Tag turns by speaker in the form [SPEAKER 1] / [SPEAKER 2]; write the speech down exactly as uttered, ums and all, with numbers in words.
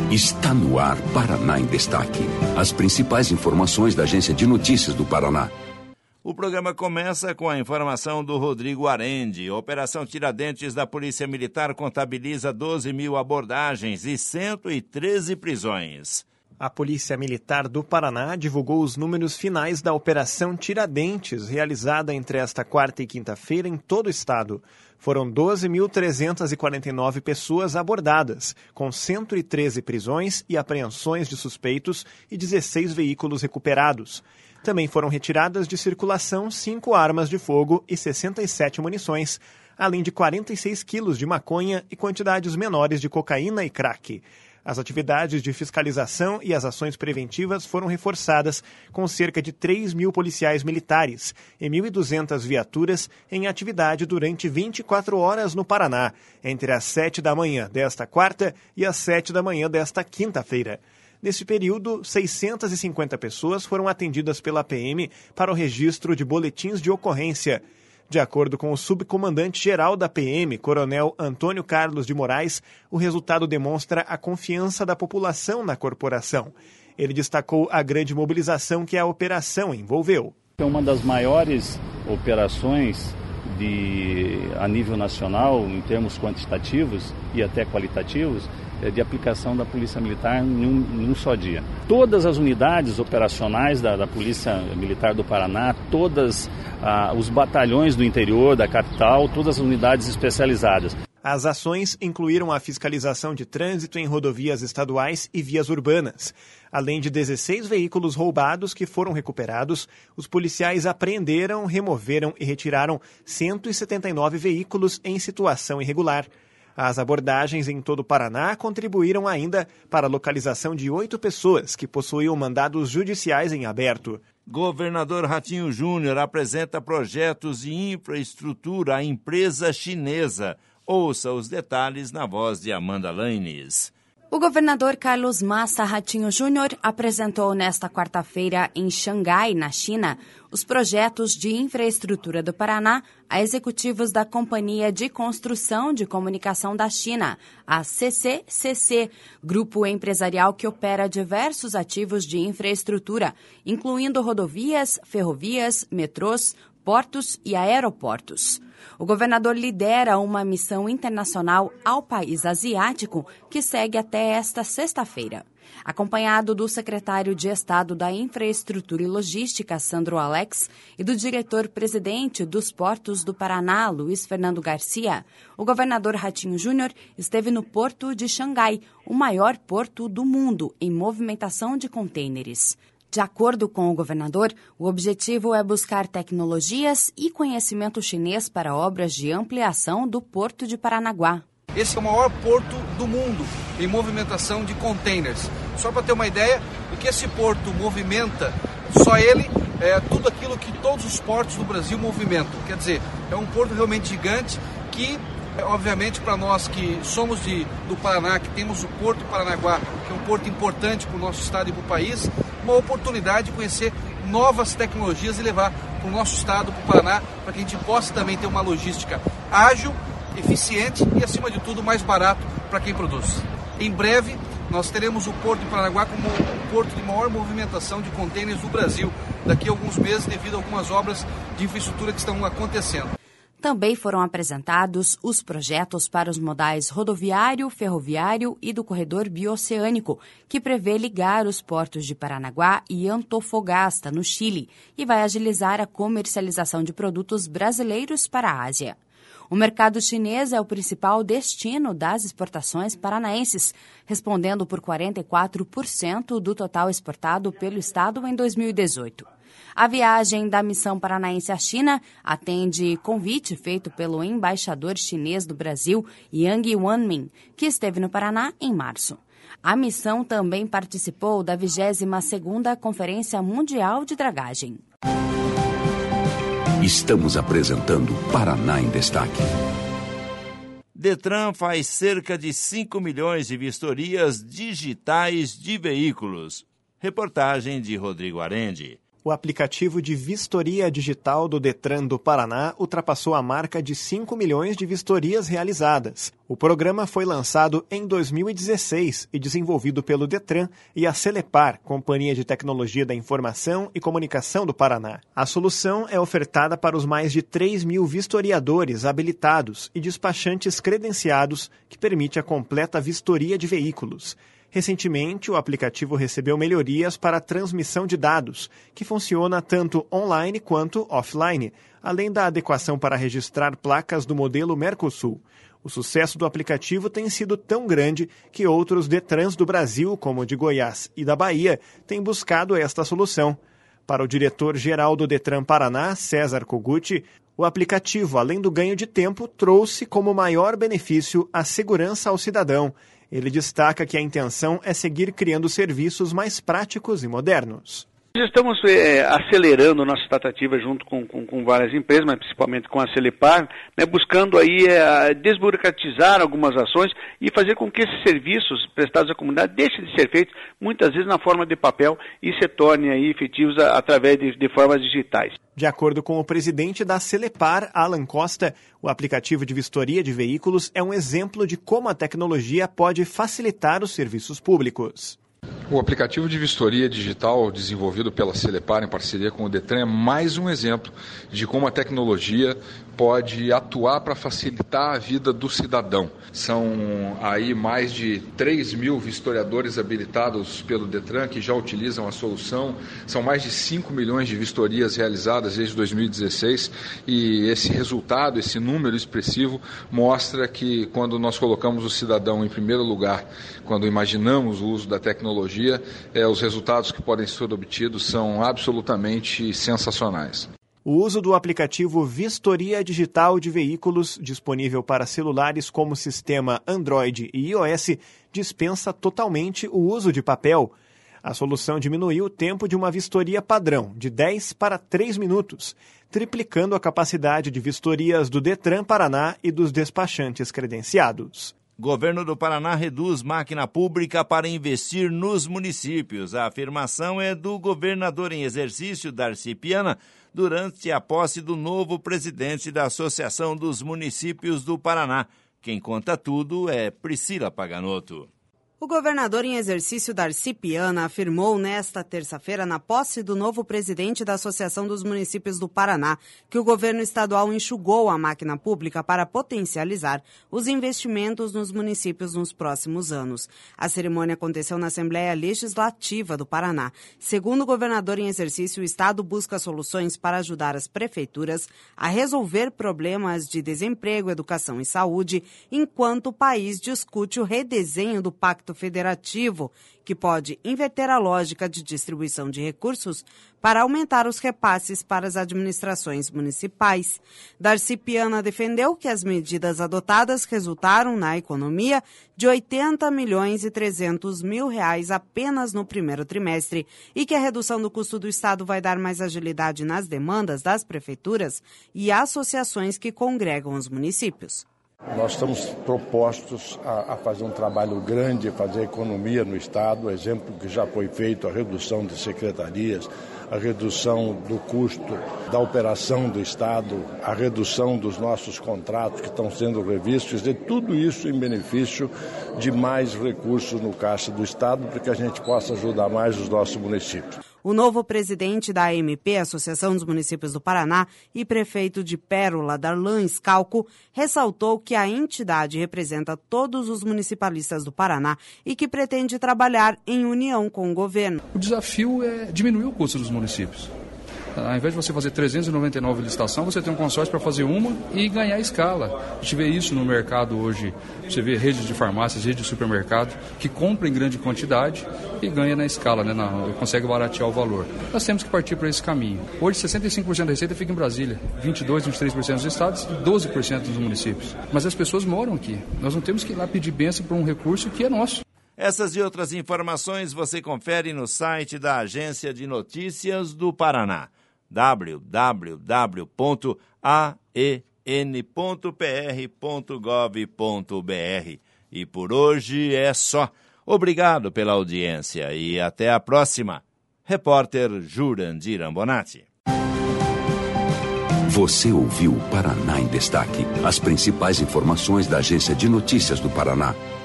[SPEAKER 1] Está no ar Paraná em Destaque. As principais informações da Agência de Notícias do Paraná.
[SPEAKER 2] O programa começa com a informação do Rodrigo Arendi. Operação Tiradentes da Polícia Militar contabiliza doze mil abordagens e cento e treze prisões.
[SPEAKER 3] A Polícia Militar do Paraná divulgou os números finais da Operação Tiradentes, realizada entre esta quarta e quinta-feira em todo o estado. Foram doze mil trezentas e quarenta e nove pessoas abordadas, com cento e treze prisões e apreensões de suspeitos e dezesseis veículos recuperados. Também foram retiradas de circulação cinco armas de fogo e sessenta e sete munições, além de quarenta e seis quilos de maconha e quantidades menores de cocaína e crack. As atividades de fiscalização e as ações preventivas foram reforçadas com cerca de três mil policiais militares e mil e duzentas viaturas em atividade durante vinte e quatro horas no Paraná, entre as sete da manhã desta quarta e as sete da manhã desta quinta-feira. Nesse período, seiscentas e cinquenta pessoas foram atendidas pela P M para o registro de boletins de ocorrência. De acordo com o subcomandante-geral da P M, Coronel Antônio Carlos de Moraes, o resultado demonstra a confiança da população na corporação. Ele destacou a grande mobilização que a operação envolveu.
[SPEAKER 4] É uma das maiores operações de, a nível nacional, em termos quantitativos e até qualitativos, de aplicação da Polícia Militar em um, em um só dia. Todas as unidades operacionais da, da Polícia Militar do Paraná, todos ah, os batalhões do interior da capital, todas as unidades especializadas.
[SPEAKER 3] As ações incluíram a fiscalização de trânsito em rodovias estaduais e vias urbanas. Além de dezesseis veículos roubados que foram recuperados, os policiais apreenderam, removeram e retiraram cento e setenta e nove veículos em situação irregular. As abordagens em todo o Paraná contribuíram ainda para a localização de oito pessoas que possuíam mandados judiciais em aberto.
[SPEAKER 2] Governador Ratinho Júnior apresenta projetos de infraestrutura à empresa chinesa. Ouça os detalhes na voz de Amanda Laines.
[SPEAKER 5] O governador Carlos Massa Ratinho Júnior apresentou nesta quarta-feira em Xangai, na China, os projetos de infraestrutura do Paraná a executivos da Companhia de Construção de Comunicação da China, a C C C C, grupo empresarial que opera diversos ativos de infraestrutura, incluindo rodovias, ferrovias, metrôs, portos e aeroportos. O governador lidera uma missão internacional ao país asiático que segue até esta sexta-feira. Acompanhado do secretário de Estado da Infraestrutura e Logística, Sandro Alex, e do diretor-presidente dos Portos do Paraná, Luiz Fernando Garcia, o governador Ratinho Júnior esteve no Porto de Xangai, o maior porto do mundo em movimentação de contêineres. De acordo com o governador, o objetivo é buscar tecnologias e conhecimento chinês para obras de ampliação do Porto de Paranaguá.
[SPEAKER 6] Esse é o maior porto do mundo em movimentação de containers. Só para ter uma ideia do que esse porto movimenta, só ele, é tudo aquilo que todos os portos do Brasil movimentam. Quer dizer, é um porto realmente gigante que, obviamente, para nós que somos de, do Paraná, que temos o Porto de Paranaguá, que é um porto importante para o nosso estado e para o país, uma oportunidade de conhecer novas tecnologias e levar para o nosso estado, para o Paraná, para que a gente possa também ter uma logística ágil, eficiente e, acima de tudo, mais barato para quem produz. Em breve, nós teremos o Porto de Paranaguá como o porto de maior movimentação de contêineres do Brasil, daqui a alguns meses, devido a algumas obras de infraestrutura que estão acontecendo.
[SPEAKER 5] Também foram apresentados os projetos para os modais rodoviário, ferroviário e do corredor bioceânico, que prevê ligar os portos de Paranaguá e Antofagasta, no Chile, e vai agilizar a comercialização de produtos brasileiros para a Ásia. O mercado chinês é o principal destino das exportações paranaenses, respondendo por quarenta e quatro por cento do total exportado pelo estado em dois mil e dezoito. A viagem da missão paranaense à China atende convite feito pelo embaixador chinês do Brasil, Yang Wanmin, que esteve no Paraná em março. A missão também participou da vigésima segunda Conferência Mundial de Dragagem.
[SPEAKER 1] Estamos apresentando Paraná em Destaque.
[SPEAKER 2] Detran faz cerca de cinco milhões de vistorias digitais de veículos. Reportagem de Rodrigo Arendi.
[SPEAKER 3] O aplicativo de vistoria digital do Detran do Paraná ultrapassou a marca de cinco milhões de vistorias realizadas. O programa foi lançado em dois mil e dezesseis e desenvolvido pelo Detran e a Celepar, Companhia de Tecnologia da Informação e Comunicação do Paraná. A solução é ofertada para os mais de três mil vistoriadores habilitados e despachantes credenciados, que permite a completa vistoria de veículos. Recentemente, o aplicativo recebeu melhorias para a transmissão de dados, que funciona tanto online quanto offline, além da adequação para registrar placas do modelo Mercosul. O sucesso do aplicativo tem sido tão grande que outros Detrans do Brasil, como o de Goiás e da Bahia, têm buscado esta solução. Para o diretor-geral do Detran Paraná, César Koguchi, o aplicativo, além do ganho de tempo, trouxe como maior benefício a segurança ao cidadão. Ele destaca que a intenção é seguir criando serviços mais práticos e modernos.
[SPEAKER 7] Estamos é, acelerando nossas tratativas junto com, com, com várias empresas, mas principalmente com a Celepar, né, buscando aí é, desburocratizar algumas ações e fazer com que esses serviços prestados à comunidade deixem de ser feitos muitas vezes na forma de papel e se tornem aí efetivos a, através de, de formas digitais.
[SPEAKER 3] De acordo com o presidente da Celepar, Alan Costa, o aplicativo de vistoria de veículos é um exemplo de como a tecnologia pode facilitar os serviços públicos.
[SPEAKER 8] O aplicativo de vistoria digital desenvolvido pela Celepar em parceria com o Detran é mais um exemplo de como a tecnologia pode atuar para facilitar a vida do cidadão. São aí mais de três mil vistoriadores habilitados pelo Detran que já utilizam a solução. São mais de cinco milhões de vistorias realizadas desde dois mil e dezesseis e esse resultado, esse número expressivo, mostra que quando nós colocamos o cidadão em primeiro lugar, quando imaginamos o uso da tecnologia, é, os resultados que podem ser obtidos são absolutamente sensacionais.
[SPEAKER 3] O uso do aplicativo Vistoria Digital de Veículos, disponível para celulares como sistema Android e iOS, dispensa totalmente o uso de papel. A solução diminuiu o tempo de uma vistoria padrão, de dez para três minutos, triplicando a capacidade de vistorias do Detran Paraná e dos despachantes credenciados.
[SPEAKER 2] Governo do Paraná reduz máquina pública para investir nos municípios. A afirmação é do governador em exercício, Darcy Piana, durante a posse do novo presidente da Associação dos Municípios do Paraná. Quem conta tudo é Priscila Paganotto.
[SPEAKER 9] O governador em exercício, Darcy Piana, afirmou nesta terça-feira, na posse do novo presidente da Associação dos Municípios do Paraná, que o governo estadual enxugou a máquina pública para potencializar os investimentos nos municípios nos próximos anos. A cerimônia aconteceu na Assembleia Legislativa do Paraná. Segundo o governador em exercício, o Estado busca soluções para ajudar as prefeituras a resolver problemas de desemprego, educação e saúde, enquanto o país discute o redesenho do Pacto Federativo, que pode inverter a lógica de distribuição de recursos para aumentar os repasses para as administrações municipais. Darcy Piana defendeu que as medidas adotadas resultaram na economia de oitenta milhões e trezentos mil reais apenas no primeiro trimestre e que a redução do custo do Estado vai dar mais agilidade nas demandas das prefeituras e associações que congregam os municípios.
[SPEAKER 10] Nós estamos propostos a, a fazer um trabalho grande, fazer economia no Estado, o exemplo que já foi feito, a redução de secretarias, a redução do custo da operação do Estado, a redução dos nossos contratos que estão sendo revistos, e tudo isso em benefício de mais recursos no caixa do Estado, para que a gente possa ajudar mais os nossos municípios.
[SPEAKER 9] O novo presidente da A M P, Associação dos Municípios do Paraná, e prefeito de Pérola, Darlan Scalco, ressaltou que a entidade representa todos os municipalistas do Paraná e que pretende trabalhar em união com o governo.
[SPEAKER 11] O desafio é diminuir o custo dos municípios. Ao invés de você fazer trezentas e noventa e nove licitações, você tem um consórcio para fazer uma e ganhar escala. A gente vê isso no mercado hoje. Você vê redes de farmácias, redes de supermercado, que compram em grande quantidade e ganha na escala, né? Na, consegue baratear o valor. Nós temos que partir para esse caminho. Hoje, sessenta e cinco por cento da receita fica em Brasília, vinte e dois, vinte e três por cento dos estados e doze por cento dos municípios. Mas as pessoas moram aqui. Nós não temos que ir lá pedir bênção por um recurso que é nosso.
[SPEAKER 2] Essas e outras informações você confere no site da Agência de Notícias do Paraná, w w w ponto a e n ponto p r ponto gov ponto b r. E por hoje é só. Obrigado pela audiência e até a próxima. Repórter Jurandir Ambonati.
[SPEAKER 1] Você ouviu o Paraná em Destaque. As principais informações da Agência de Notícias do Paraná.